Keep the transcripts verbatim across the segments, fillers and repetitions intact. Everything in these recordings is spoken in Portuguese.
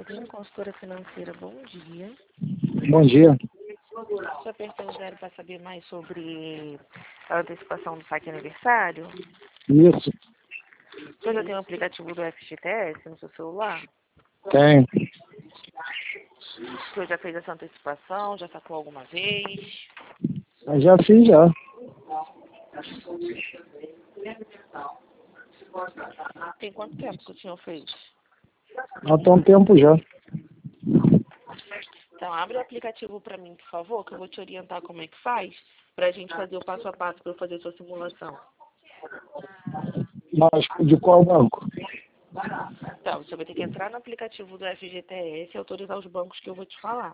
Jardim, consultora financeira, bom dia. Bom dia. Estou apertando zero para saber mais sobre a antecipação do saque aniversário. Isso, Você já tem o aplicativo do F G T S no seu celular? tem. Você já fez essa antecipação? Já sacou alguma vez? Eu já fiz já. Tem quanto tempo que o senhor fez? Há tem um tempo já. Então, abre o aplicativo para mim, por favor, que eu vou te orientar como é que faz, para a gente fazer o passo a passo para eu fazer sua simulação. Mas de qual banco? Então, você vai ter que entrar no aplicativo do F G T S e autorizar os bancos que eu vou te falar.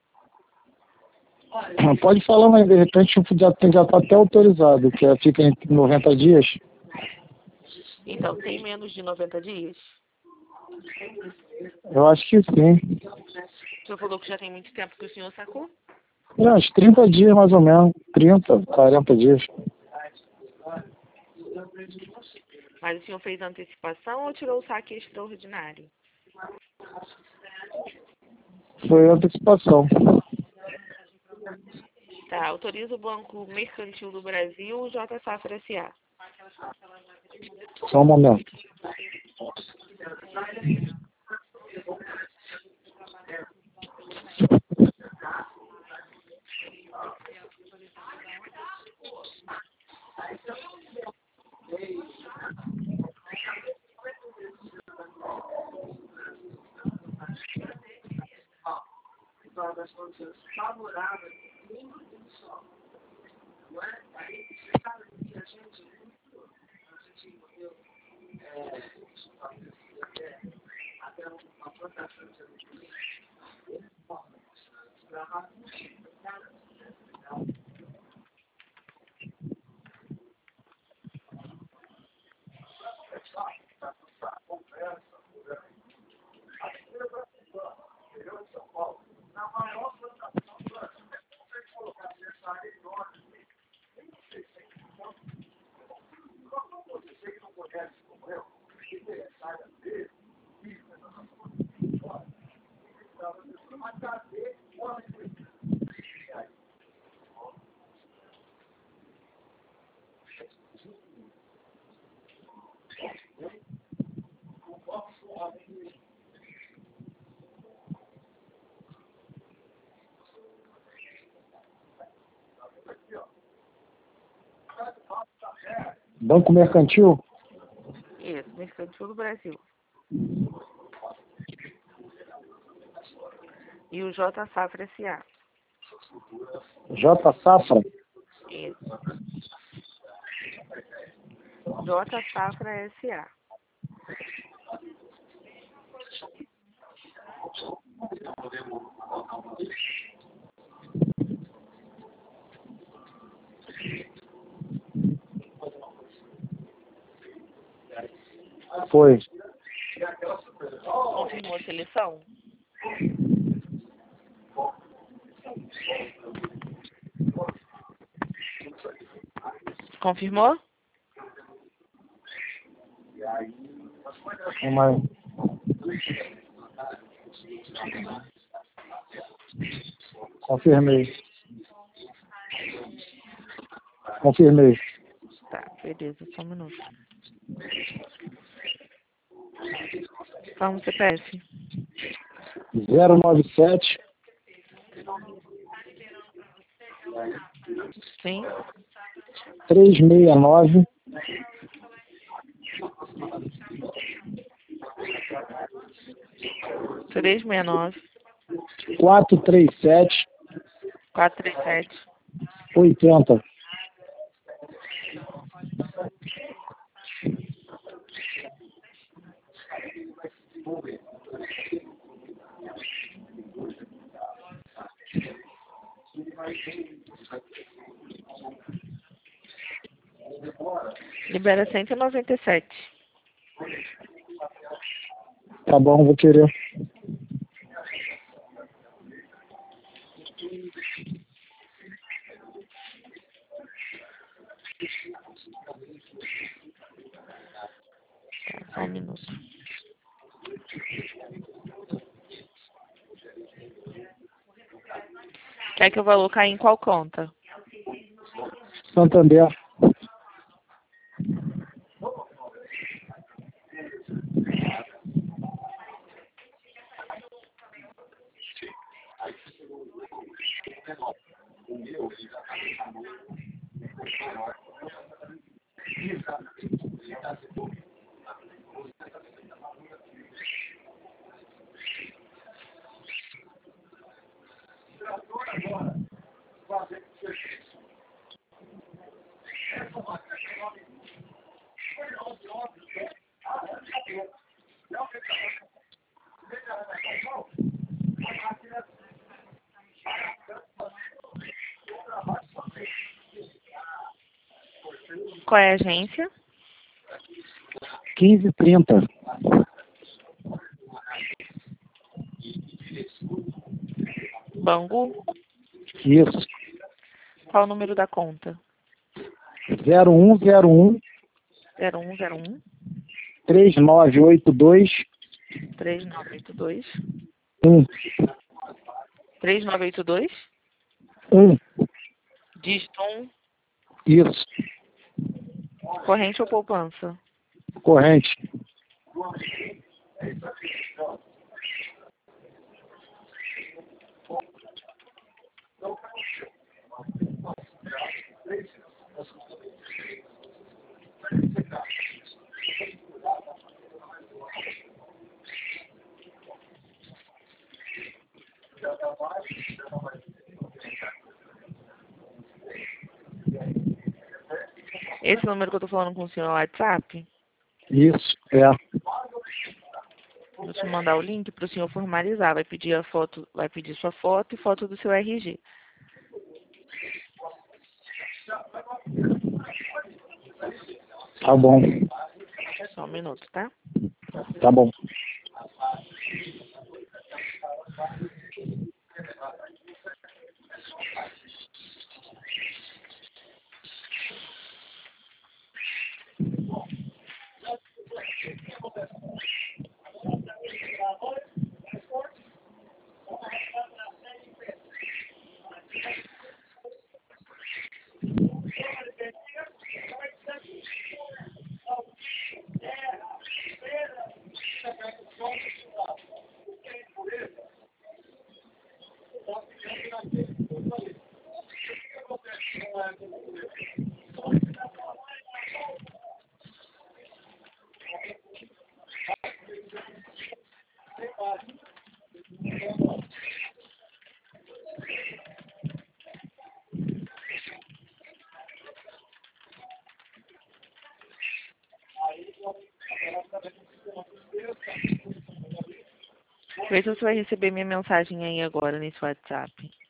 Pode falar, mas de repente já está já tá até autorizado, que é- fica em noventa dias. Então, tem menos de noventa dias? Eu acho que sim. O senhor falou que já tem muito tempo que o senhor sacou? É, uns trinta dias mais ou menos. trinta, quarenta dias. Mas o senhor fez a antecipação ou tirou o saque extraordinário? Foi antecipação. Tá, autoriza o Banco Mercantil do Brasil, o J Safra S A. Só um momento. Banco Mercantil? Isso, Mercantil do Brasil. E o J Safra S A. J Safra? Isso. J Safra S A. Foi. Confirmou a seleção? Confirmou? Uma... Confirmei. Confirmei. Tá, beleza, só um minuto. Fala no C P F. zero nove sete, Sim? três seis nove, três seis nove, quatro três sete, quatro três sete. oitenta. Libera cento e noventa e sete. Tá bom, vou querer. Tá, só um minuto. Quer que o valor caia em qual conta? Santander. Qual é a agência? quinze e trinta. Bangu? Isso. Qual o número da conta? zero um zero um zero um zero um três nove oito dois três nove oito dois um três nove oito dois um. Dígito um. Isso. Corrente ou poupança? Corrente. Esse número que eu tô falando com o senhor é o WhatsApp? Isso. É. Vou te mandar o link para o senhor formalizar. Vai pedir a foto, vai pedir sua foto e foto do seu R G. Tá bom. Só um minuto, tá? Tá bom. Vê se você vai receber minha mensagem aí agora nesse WhatsApp.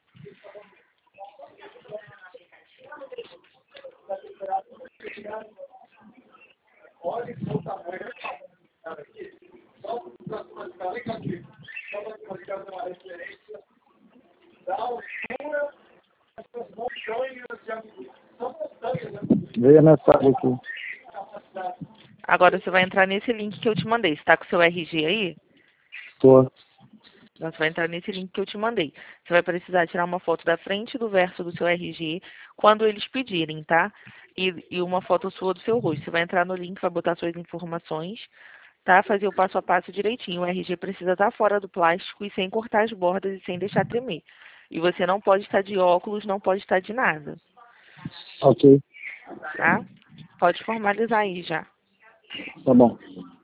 Veio a mensagem aqui. Agora você vai entrar nesse link que eu te mandei. Você tá com o seu R G aí? Tô. Então, você vai entrar nesse link que eu te mandei. Você vai precisar tirar uma foto da frente e do verso do seu R G quando eles pedirem, tá? E, e uma foto sua do seu rosto. Você vai entrar no link, vai botar suas informações, tá? Fazer o passo a passo direitinho. O R G precisa estar fora do plástico e sem cortar as bordas e sem deixar tremer. E você não pode estar de óculos, não pode estar de nada, Ok. tá? Pode formalizar aí já. Tá bom.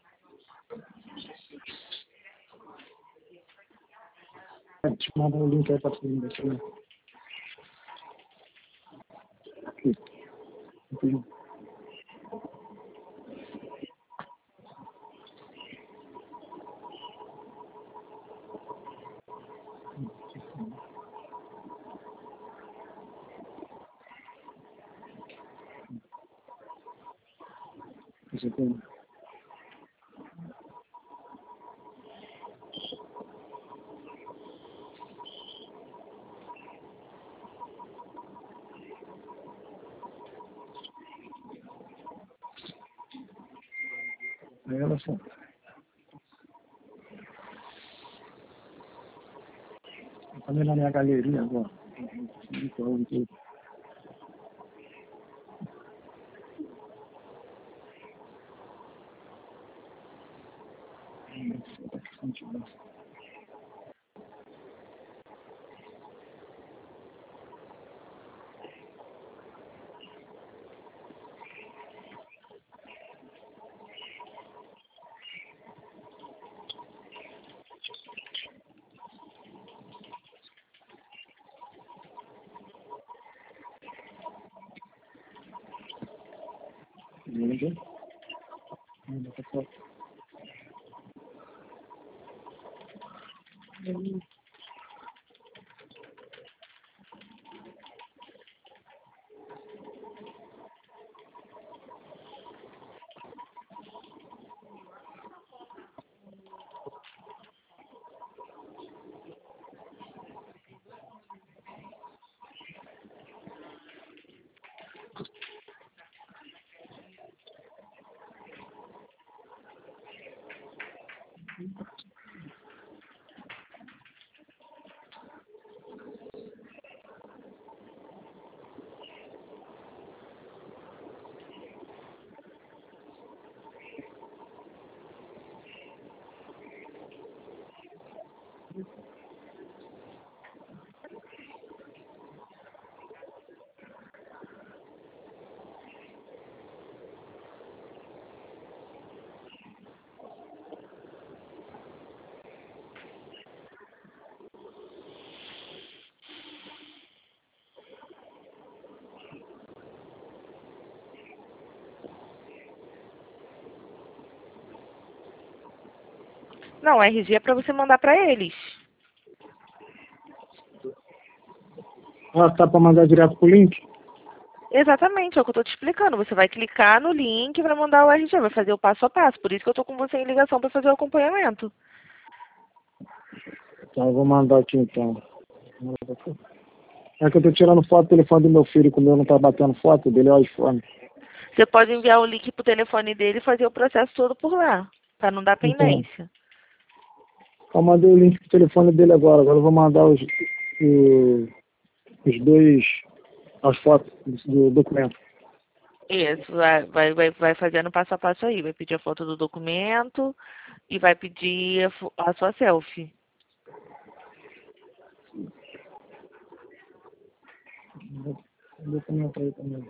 Deixa eu mandar o link aí pra tu me deixar. Aqui. Aqui. Isso aqui. Aí ela só. Tá vendo na minha galeria agora? Não, o R G é para você mandar para eles. Ah, tá para mandar direto pro link? Exatamente, é o que eu tô te explicando. Você vai clicar no link e vai mandar o R G, vai fazer o passo a passo. Por isso que eu tô com você em ligação para fazer o acompanhamento. Tá, eu vou mandar aqui então. É que eu tô tirando foto do telefone do meu filho, como eu não tá batendo foto dele, é o iPhone. Você pode enviar o link pro telefone dele e fazer o processo todo por lá, para não dar pendência. Então, eu mandei o link pro telefone dele agora. Agora eu vou mandar os, os, os dois, as fotos do documento. Isso, vai, vai, vai, vai fazendo passo a passo aí. Vai pedir a foto do documento e vai pedir a, fo- a sua selfie. O documento aí também.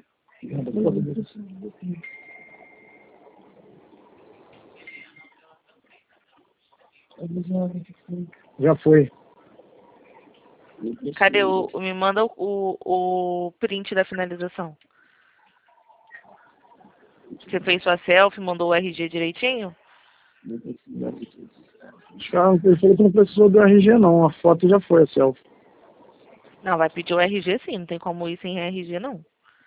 Já foi. Cadê o, o- me manda o, o, o print da finalização. Você fez sua selfie, mandou o R G direitinho? Os caras, ele falou que não precisou do R G não, a foto já foi a selfie. Não, vai pedir o R G sim, não tem como ir sem R G não.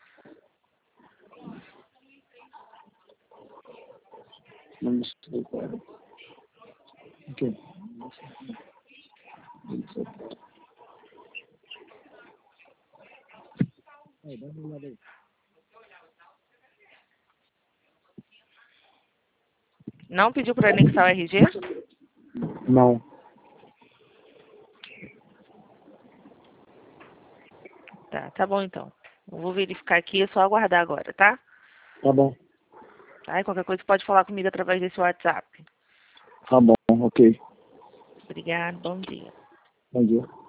Não sei, cara. Ok. Aí, dá uma olhada aí. Não pediu para anexar o R G? Não. Tá, tá bom então. Eu vou verificar aqui, é só aguardar agora, tá? Tá bom. Tá, e qualquer coisa pode falar comigo através desse WhatsApp. Tá bom, ok. Obrigada, bom dia. Bom dia.